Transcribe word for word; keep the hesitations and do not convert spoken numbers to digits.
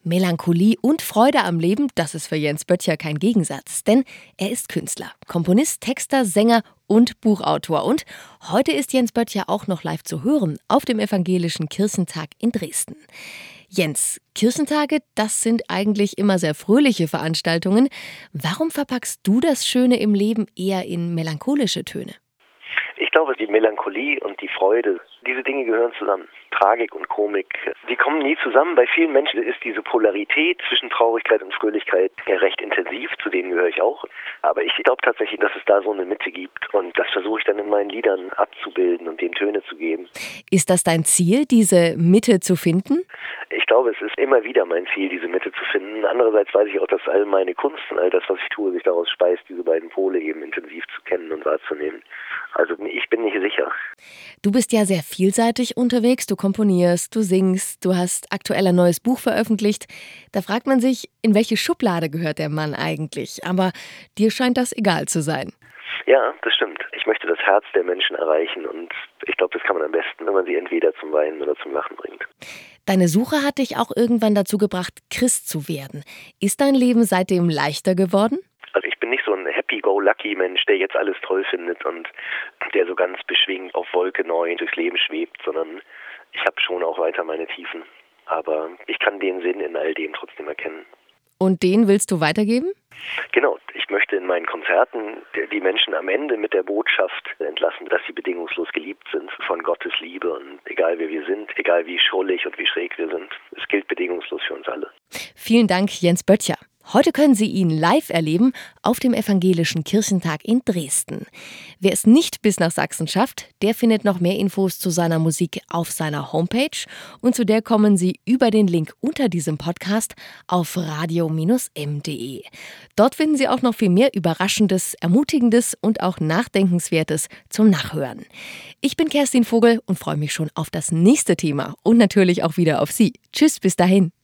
Melancholie und Freude am Leben, das ist für Jens Böttcher kein Gegensatz. Denn er ist Künstler, Komponist, Texter, Sänger und Buchautor. Und heute ist Jens Böttcher auch noch live zu hören auf dem Evangelischen Kirchentag in Dresden. Jens, Kirchentage, das sind eigentlich immer sehr fröhliche Veranstaltungen. Warum verpackst du das Schöne im Leben eher in melancholische Töne? Ich glaube, die Melancholie und die Freude, diese Dinge gehören zusammen. Tragik und Komik, die kommen nie zusammen. Bei vielen Menschen ist diese Polarität zwischen Traurigkeit und Fröhlichkeit ja recht intensiv, zu denen gehöre ich auch. Aber ich glaube tatsächlich, dass es da so eine Mitte gibt und das versuche ich dann in meinen Liedern abzubilden und dem Töne zu geben. Ist das dein Ziel, diese Mitte zu finden? Ich glaube, es ist immer wieder mein Ziel, diese Mitte zu finden. Andererseits weiß ich auch, dass all meine Kunst und all das, was ich tue, sich daraus speist, diese beiden Pole eben intensiv zu kennen und wahrzunehmen. Also ich bin nicht sicher. Du bist ja sehr vielseitig unterwegs. Du komponierst, du singst, du hast aktuell ein neues Buch veröffentlicht. Da fragt man sich, in welche Schublade gehört der Mann eigentlich? Aber dir scheint das egal zu sein. Ja, das stimmt. Ich möchte das Herz der Menschen erreichen und ich glaube, das kann man am besten, wenn man sie entweder zum Weinen oder zum Lachen bringt. Deine Suche hat dich auch irgendwann dazu gebracht, Christ zu werden. Ist dein Leben seitdem leichter geworden? Also ich bin nicht so ein Happy-Go-Lucky-Mensch, der jetzt alles toll findet und der so ganz beschwingt auf Wolke neun durchs Leben schwebt, sondern ich habe schon auch weiter meine Tiefen. Aber ich kann den Sinn in all dem trotzdem erkennen. Und den willst du weitergeben? Genau, ich möchte in meinen Konzerten die Menschen am Ende mit der Botschaft entlassen, dass sie bedingungslos geliebt sind von Gottes Liebe. Und egal wer wir sind, egal wie schrullig und wie schräg wir sind, es gilt bedingungslos für uns alle. Vielen Dank, Jens Böttcher. Heute können Sie ihn live erleben auf dem Evangelischen Kirchentag in Dresden. Wer es nicht bis nach Sachsen schafft, der findet noch mehr Infos zu seiner Musik auf seiner Homepage. Und zu der kommen Sie über den Link unter diesem Podcast auf radio Bindestrich m punkt de. Dort finden Sie auch noch viel mehr Überraschendes, Ermutigendes und auch Nachdenkenswertes zum Nachhören. Ich bin Kerstin Vogel und freue mich schon auf das nächste Thema und natürlich auch wieder auf Sie. Tschüss, bis dahin.